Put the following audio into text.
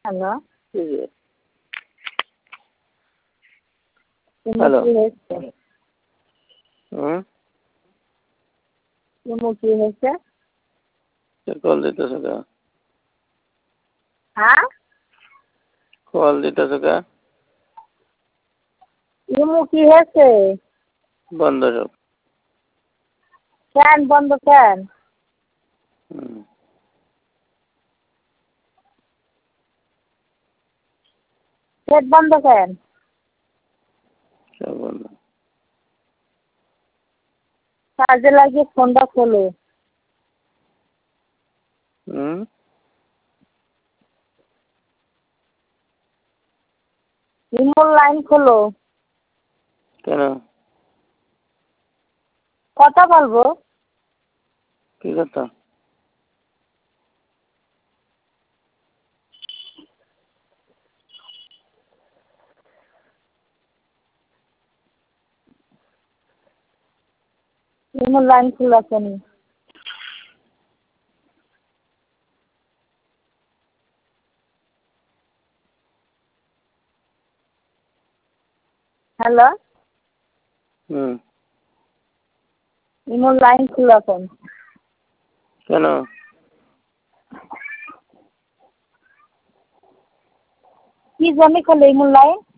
Hello. Hello. কি হয়েছে? কি হয়েছে? কল দিতেছ কে? হ্যাঁ, কল দিতেছ কে? কি হয়েছে? বন্ধ সব। কেন বন্ধ কেন? পেট বন্ধ কেন? সব বন্ধ। কাজে লাগিয়ে ফোনটা খোলো। রিমোট লাইন খোলো। কেন? কথা বলবো। কি কথা? রিমোট লাইন খোলা কেন? হ্যালো। রিমোট লাইন খোলা কেন? কেন? কি জন্য খোলে রিমোট লাইন?